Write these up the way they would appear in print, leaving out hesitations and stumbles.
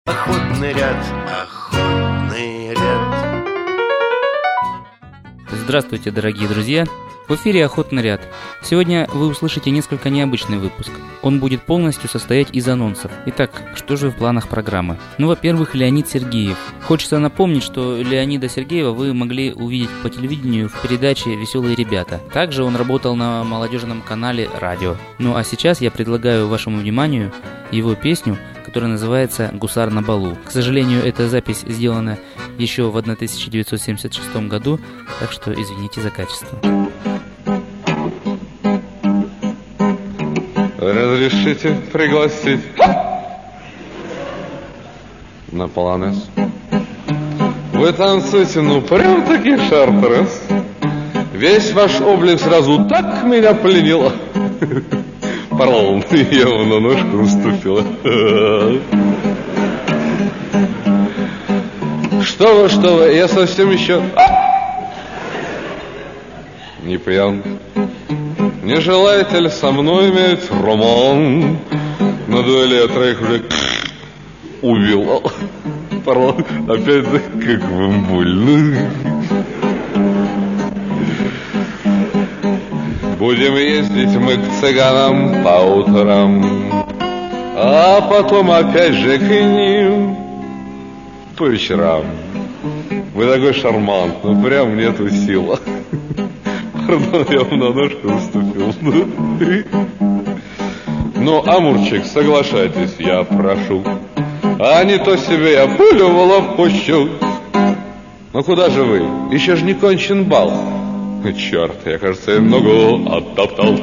Охотный ряд, охотный ряд. Здравствуйте, дорогие друзья! В эфире «Охотный ряд». Сегодня вы услышите несколько необычный выпуск. Он будет полностью состоять из анонсов. Итак, что же в планах программы? Во-первых, Леонид Сергеев. Хочется напомнить, что Леонида Сергеева вы могли увидеть по телевидению в передаче «Веселые ребята». Также он работал на молодежном канале «Радио». А сейчас я предлагаю вашему вниманию его песню, которая называется «Гусар на балу». К сожалению, эта запись сделана еще в 1976 году, так что извините за качество. Разрешите пригласить на полонез? Вы танцуете, прям-таки шартрес. Весь ваш облик сразу так меня пленил. Пардон, я вам на ножку уступила. Что вы, я совсем еще не пьян. Не желаете ли со мной иметь роман? На дуэли я троих уже убил. Пардон, опять как вам больно. Будем ездить мы к цыганам по утрам, а потом опять же к ним по вечерам. Вы такой шармант, прям нету сил. Пардон, я вам на ножку уступил. Амурчик, соглашайтесь, я прошу. А не то себе я пулю в лоб пущу. Куда же вы? Еще ж не кончен бал. Черт, я, кажется, ногу оттоптал.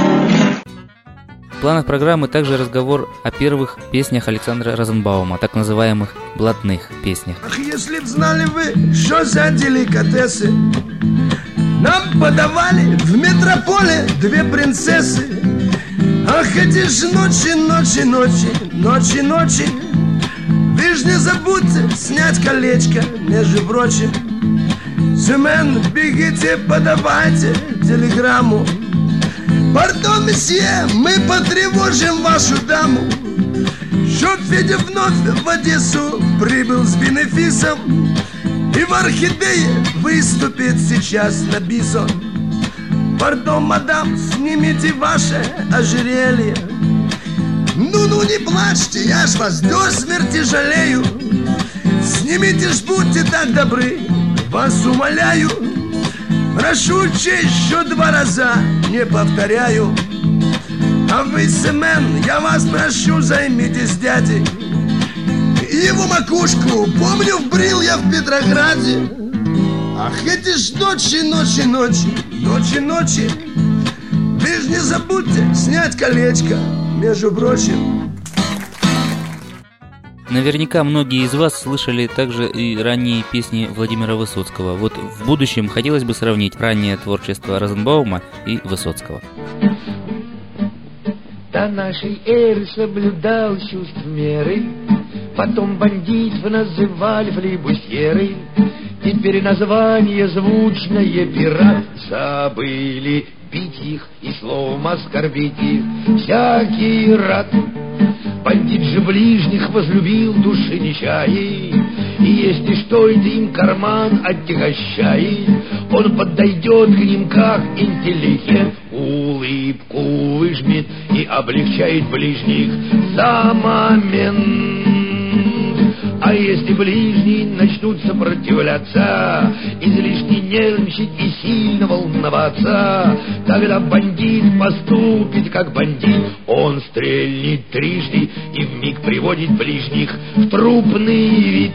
В планах программы также разговор о первых песнях Александра Розенбаума, так называемых блатных песнях. Ах, если б знали вы, что за деликатесы нам подавали в метрополе две принцессы. Ах, эти ж ночи. Вы ж не забудьте снять колечко, между прочим. Семен, бегите, подавайте телеграмму. Пардон, месье, мы потревожим вашу даму. Чтоб Федя вновь в Одессу прибыл с бенефисом и в Орхидее выступит сейчас на бизон. Пардон, мадам, снимите ваше ожерелье. Не плачьте, я ж вас до смерти жалею. Снимите ж, будьте так добры, вас умоляю. Прошу честь, что 2 раза не повторяю. А вы, Семен, я вас прошу, займитесь дядей. Его макушку, помню, вбрил я в Петрограде. Ах, эти ж ночи. Вы ж не забудьте снять колечко, между прочим. Наверняка многие из вас слышали также и ранние песни Владимира Высоцкого. В будущем хотелось бы сравнить раннее творчество Розенбаума и Высоцкого. До нашей эры соблюдал чувств меры, потом бандитов называли флибусьеры. Теперь название звучное пират. Забыли бить их и словом оскорбить их всякий рад. Бандит же ближних возлюбил, души не чает, и если что, это им карман отягощает. Он подойдет к ним как интеллигент, улыбку выжмет и облегчает ближних за момент. А если ближние начнут сопротивляться, излишне нервничать и сильно волноваться, тогда бандит поступит как бандит. Он стрельнет трижды и вмиг приводит ближних в трупный вид.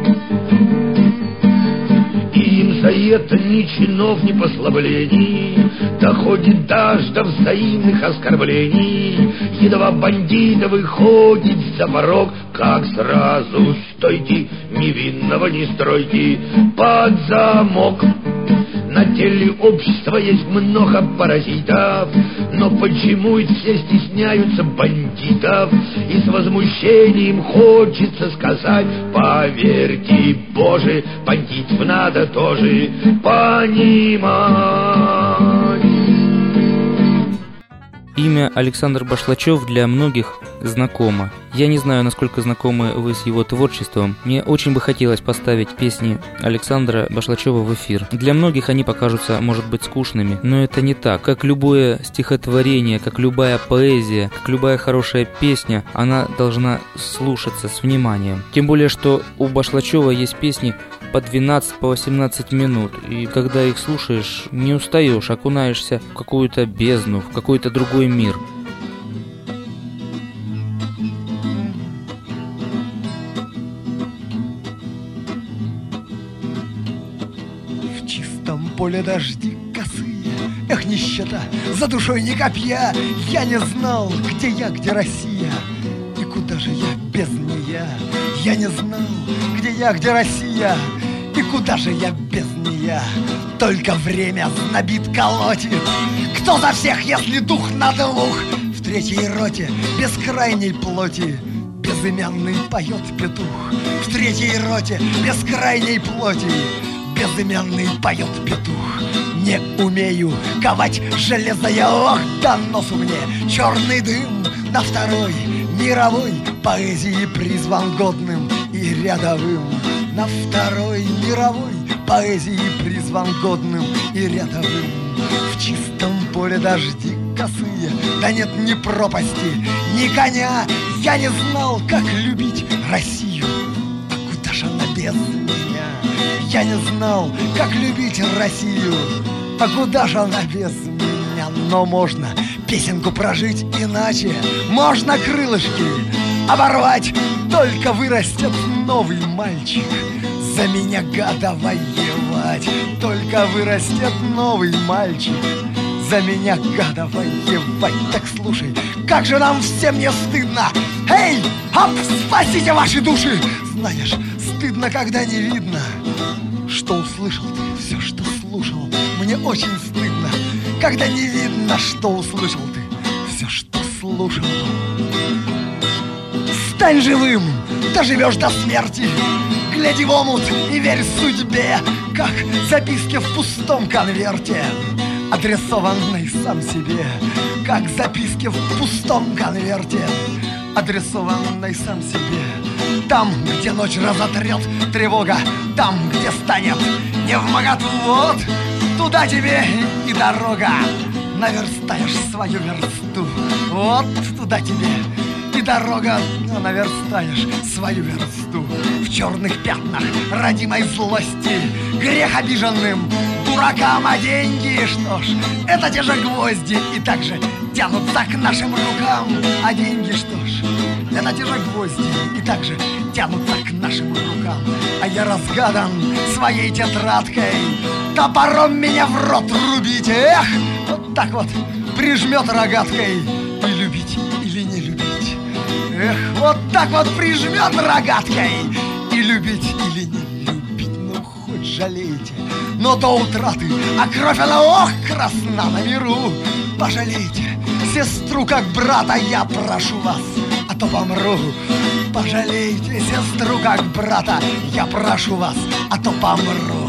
Им за это ни чинов, ни послаблений, доходит даже до взаимных оскорблений. Едва бандита выходит за порог, как сразу стойте, невинного не стройте под замок. На теле общества есть много паразитов, но почему и все стесняются бандитов? И с возмущением хочется сказать: поверьте, Боже, бандитов надо тоже понимать. Имя Александр Башлачев для многих знакомо. Я не знаю, насколько знакомы вы с его творчеством. Мне очень бы хотелось поставить песни Александра Башлачева в эфир. Для многих они покажутся, может быть, скучными, но это не так. Как любое стихотворение, как любая поэзия, как любая хорошая песня, она должна слушаться с вниманием. Тем более, что у Башлачева есть песни по 12, по 18 минут, и когда их слушаешь, не устаешь, окунаешься в какую-то бездну, в какой-то другой мир. В чистом поле дожди косые, эх, нищета, за душой ни копья. Я не знал, где я, где Россия, и куда же я без нея. Я не знал, где я, где Россия, и куда же я без нея. Только время знобит, колотит. Кто за всех, если дух на двух? В третьей роте бескрайней плоти безымянный поет петух. В третьей роте бескрайней плоти безымянный поет петух. Не умею ковать железо я, ох, да носу мне черный дым. На второй мировой поэзии призван годным и рядовым. На второй мировой поэзии призван годным и рядовым. В чистом поле дожди косые, да нет ни пропасти, ни коня. Я не знал, как любить Россию, а куда же она без меня? Я не знал, как любить Россию, а куда же она без меня? Но можно песенку прожить иначе, можно крылышки оборвать. Только вырастет новый мальчик за меня, гада, воевать. Только вырастет новый мальчик за меня, гада, воевать. Так слушай, как же нам всем не стыдно. Эй, оп, спасите ваши души. Знаешь, стыдно, когда не видно, что услышал ты, все, что слушал. Мне очень стыдно, когда не видно, что услышал ты, все, что слушал. Стань живым, доживешь до смерти. Гляди в омут и верь судьбе, как записки в пустом конверте, адресованной сам себе. Как записки в пустом конверте, адресованной сам себе. Там, где ночь разотрет тревога, там, где станет невмоготу, вот туда тебе и дорога. Наверстаешь свою версту, вот туда тебе и дорога, наверстаешь свою версту. В черных пятнах родимой злости, грех обиженным дуракам, а деньги, что ж, это те же гвозди, и также тянутся к нашим рукам. А деньги, что ж, это те же гвозди, и также тянутся к нашим рукам. А я разгадан своей тетрадкой, топором меня в рот рубить. Эх, вот так вот прижмет рогаткой, и любить или не любить. Эх, вот так вот прижмет рогаткой, и любить или не любить. Ну, хоть жалейте, но до утраты, а кровь она, ох, красна на миру. Пожалейте сестру как брата, я прошу вас, а то помру. Пожалейте сестру как брата, я прошу вас, а то помру.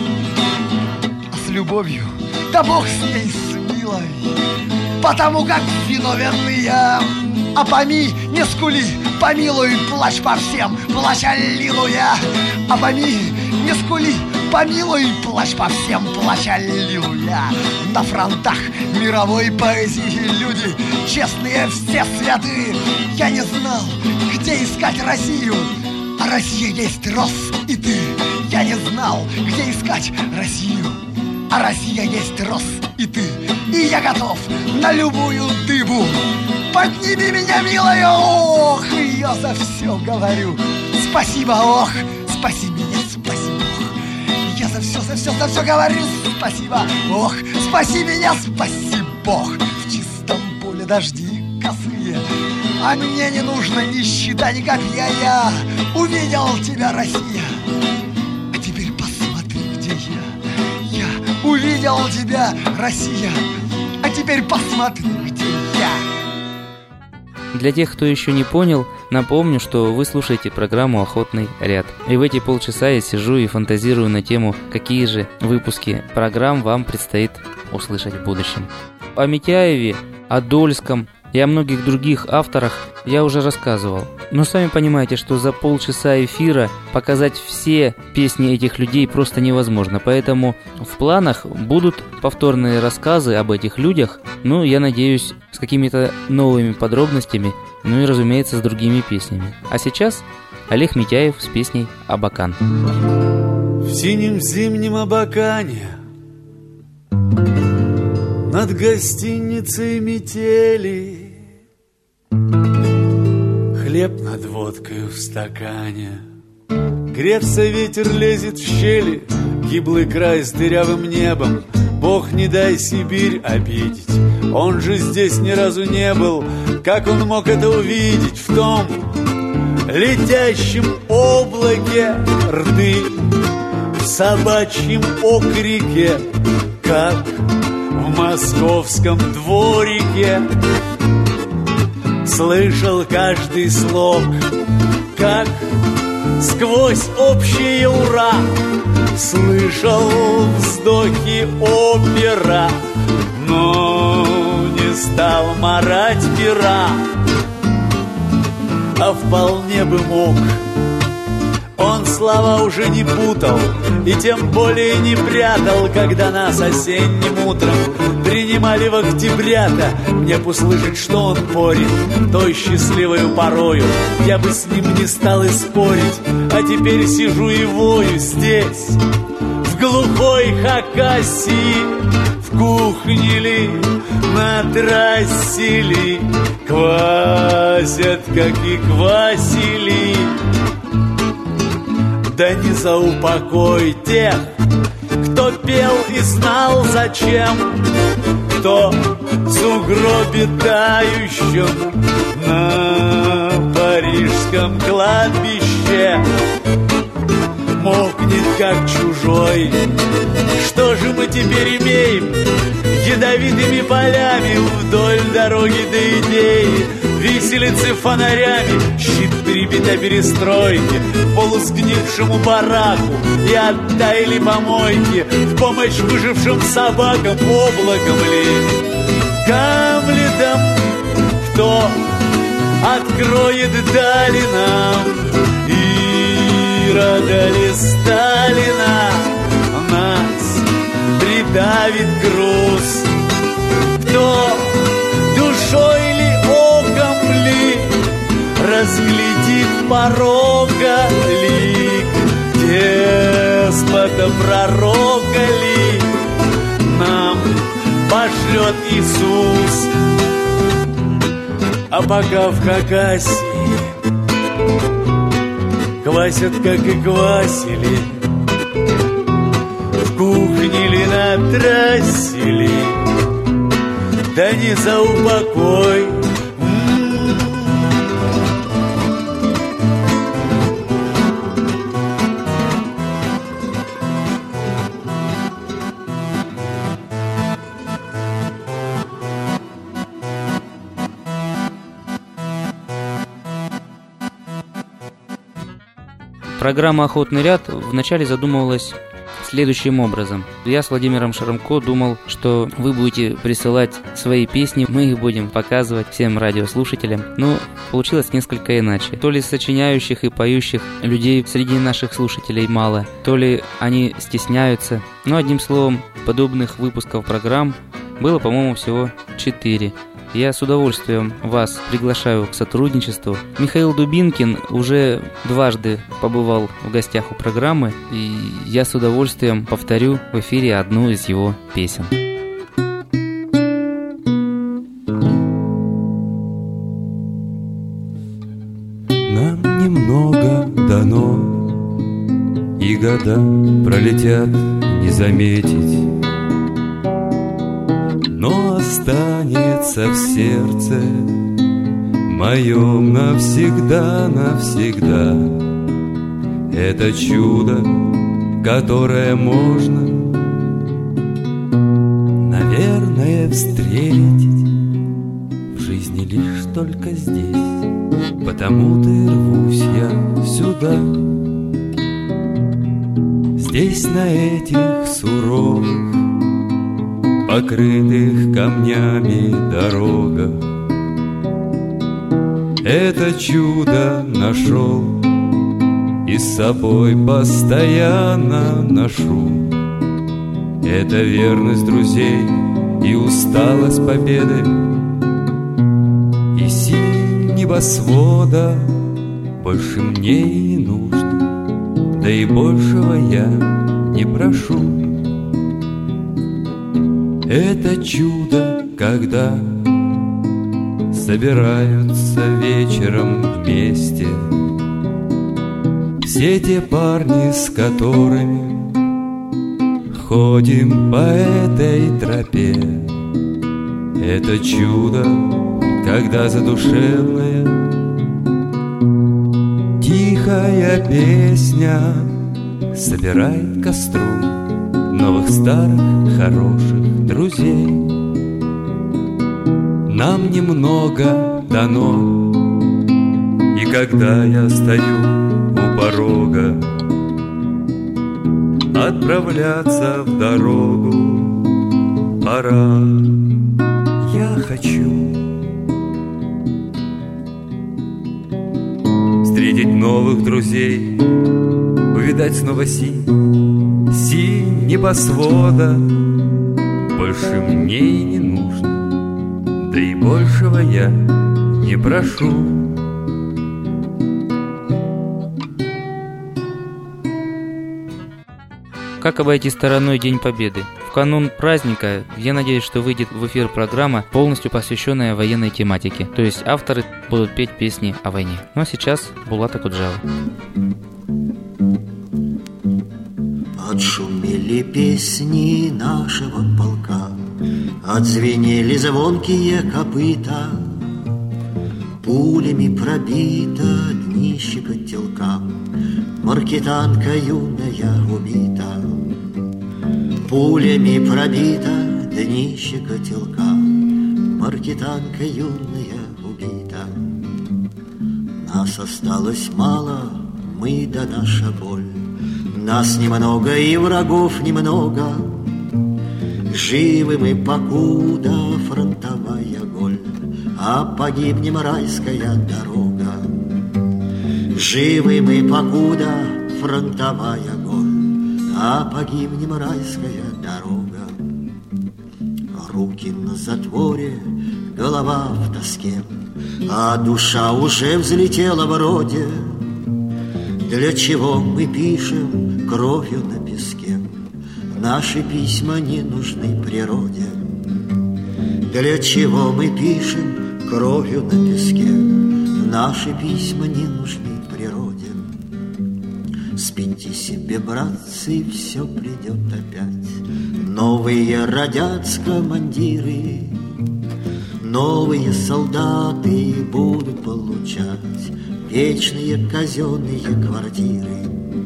А с любовью, да Бог с ней, с милой, потому как виновен я. А поми, не скули, помилуй, плачь по всем, плачь, аллилуйя. А поми, не скули, помилуй, плачь по всем, плачь, аллилуйя. На фронтах мировой поэзии люди, честные все святые. Я не знал, где искать Россию, а Россия есть Рос и ты. Я не знал, где искать Россию, а Россия есть Рос и ты. И я готов на любую дыбу. Подними меня, милая, ох, и я за все говорю спасибо, ох, спаси меня, спаси Бог. Я за все говорю спасибо, ох, спаси меня, спаси Бог. В чистом поле дожди косые, а мне не нужно ни щита, ни копья. Я увидел тебя, Россия, а теперь посмотри, где я. Я увидел тебя, Россия, а теперь посмотри, где я. Для тех, кто еще не понял, напомню, что вы слушаете программу «Охотный ряд». И в эти полчаса я сижу и фантазирую на тему, какие же выпуски программ вам предстоит услышать в будущем. О Митяеве, о Дольском, и о многих других авторах я уже рассказывал. Но сами понимаете, что за полчаса эфира показать все песни этих людей просто невозможно. Поэтому в планах будут повторные рассказы об этих людях, ну, я надеюсь, с какими-то новыми подробностями, ну и, разумеется, с другими песнями. А сейчас Олег Митяев с песней «Абакан». В синем зимнем Абакане над гостиницей метели, хлеб над водкой в стакане, греться ветер лезет в щели, гиблый край с дырявым небом. Бог не дай Сибирь обидеть, он же здесь ни разу не был. Как он мог это увидеть в том летящем облаке рды, в собачьем окрике, как в московском дворике? Слышал каждый слог, как сквозь общее ура, слышал вздохи опера, но не стал марать пера, а вполне бы мог. Он слова уже не путал и тем более не прятал, когда нас осенним утром принимали в октября-то. Мне б услышать, что он порит той счастливою порою, я бы с ним не стал и спорить. А теперь сижу и вою здесь, в глухой Хакасии, в кухне ли, на трассе ли, квасят, как и квасили. Да не за упокой тех, кто пел и знал зачем, кто в сугробе тающем на парижском кладбище мокнет как чужой. Что же мы теперь имеем? Ядовитыми полями вдоль дороги до идеи, виселицы фонарями, щит прибита перестройки, полусгнившему бараку, и оттаяли помойки в помощь выжившим собакам, облаком ли, Гамлетом. Кто откроет дали нам, Ирода ли Сталина? Нас придавит груз. Кто душой ли, оком ли разглядит порога лик, деспота пророка ли нам пошлет Иисус? А пока в Хакасии квасят, как и квасили, в кухне ли, на трассе ли, да не за упокой. Программа «Охотный ряд» вначале задумывалась следующим образом. Я с Владимиром Шарамко думал, что вы будете присылать свои песни, мы их будем показывать всем радиослушателям. Но получилось несколько иначе. То ли сочиняющих и поющих людей среди наших слушателей мало, то ли они стесняются. Но одним словом, подобных выпусков программ было, по-моему, всего 4. Я с удовольствием вас приглашаю к сотрудничеству. Михаил Дубинкин уже дважды побывал в гостях у программы, и я с удовольствием повторю в эфире одну из его песен. Нам немного дано, и года пролетят не заметить, но останется в сердце моем навсегда, навсегда. Это чудо, которое можно, наверное, встретить в жизни лишь только здесь. Потому-то и рвусь я сюда. Здесь, на этих суровых, покрытых камнями дорогах, Это чудо нашел и с собой постоянно ношу. Это верность друзей и усталость победы, и синь небосвода больше мне и не нужно, да и большего я не прошу. Это чудо, когда собираются вечером вместе все те парни, с которыми ходим по этой тропе. Это чудо, когда задушевная тихая песня собирает к костру новых старых хороших друзей. Нам немного дано, и когда я стою у порога, отправляться в дорогу пора. Я хочу встретить новых друзей, увидать снова синь небосвода. Больше мне и не нужно, да и большего я не прошу. Как обойти стороной День Победы? В канун праздника, я надеюсь, что выйдет в эфир программа, полностью посвященная военной тематике. То есть авторы будут петь песни о войне. Ну а сейчас Булат Акуджава. Отшумели песни нашего полка, отзвенели звонкие копыта, пулями пробито днище котелка, маркетанка юная убита. Пулями пробито днище котелка, маркетанка юная убита. Нас осталось мало, мы да наша боль. Нас немного и врагов немного. Живы мы покуда фронтовая голь, а погибнем райская дорога. Живы мы покуда фронтовая голь, а погибнем райская дорога. Руки на затворе, голова в тоске, а душа уже взлетела вроде. Для чего мы пишем кровью на песке? Наши письма не нужны природе. Для чего мы пишем кровью на песке? Наши письма не нужны природе. Спите себе, братцы, все придет опять. Новые родятся командиры, новые солдаты будут получать вечные казенные квартиры.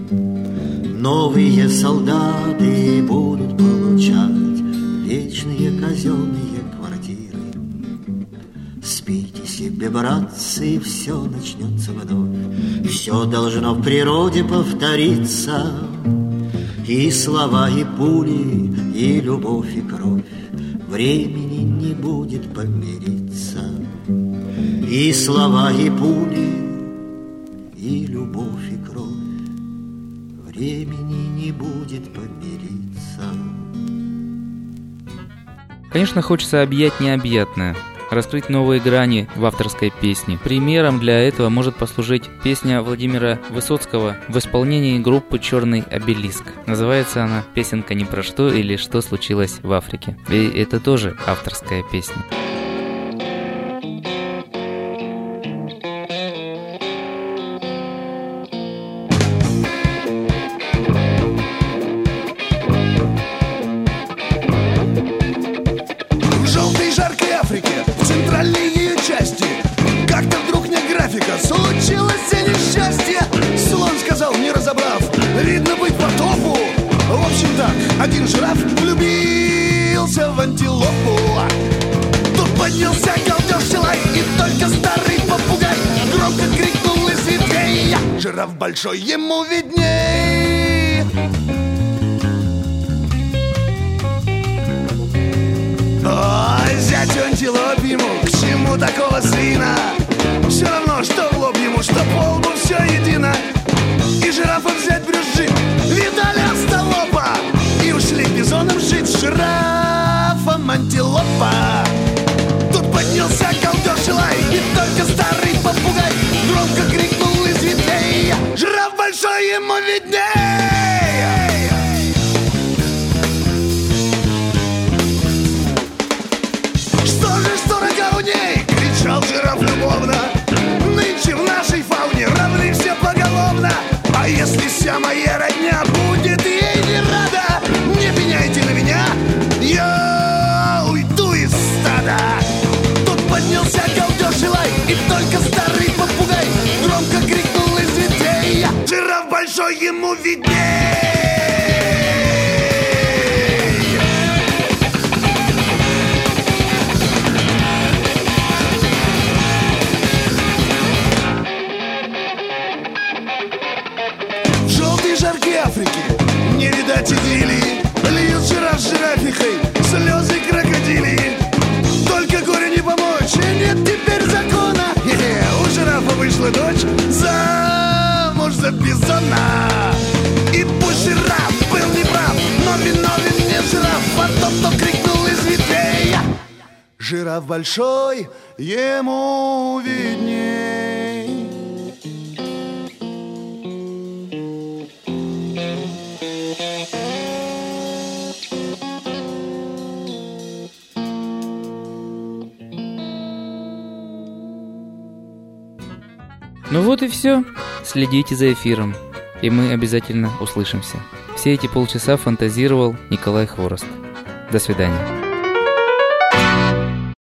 Новые солдаты будут получать вечные казенные квартиры. Спите себе, братцы, все начнется вновь. Все должно в природе повториться. И слова, и пули, и любовь, и кровь. Времени не будет помириться. И слова, и пули, и любовь, и кровь. Времени не будет помириться. Конечно, хочется объять необъятное, раскрыть новые грани в авторской песне. Примером для этого может послужить песня Владимира Высоцкого в исполнении группы «Черный обелиск». Называется она «Песенка не про что» или «Что случилось в Африке». И это тоже авторская песня. Случилось несчастье, слон сказал, не разобрав. Видно быть по топу. В общем так, один жираф влюбился в антилопу. Тут поднялся галдеж и лай, и только старый попугай громко крикнул из ветвей: жираф большой, ему видней. Ой, зятю антилоп ему, к чему такого сына? Все равно, что в лоб ему, что по лбу, все едино. И жирафа взять брюзжит, видали остолопа. И ушли бизоном жить с жирафом антилопа. Тут поднялся колдеж и лай, и только старый попугай громко крикнул из ветвей: жираф большой, ему видней! Что же, что рога у ней? Кричал жираф любовно. Нынче в нашей фауне равны все поголовно. А если вся моя родня будет ей не рада, не пеняйте на меня, я уйду из стада. Тут поднялся галдеж и лай, и только старый попугай громко крикнул из ветвей: жираф большой, ему видней! Жаркой Африки не видать идиллии. Льют жираф с жирафихой слезы крокодилии. Только горю не помочь, и нет теперь закона. У жирафа вышла дочь замуж за бизона. И пусть жираф был неправ, но виновен не жираф, а тот, кто крикнул из ветвей: жираф большой, ему видней. Ну вот и все. Следите за эфиром, и мы обязательно услышимся. Все эти полчаса фантазировал Николай Хворост. До свидания.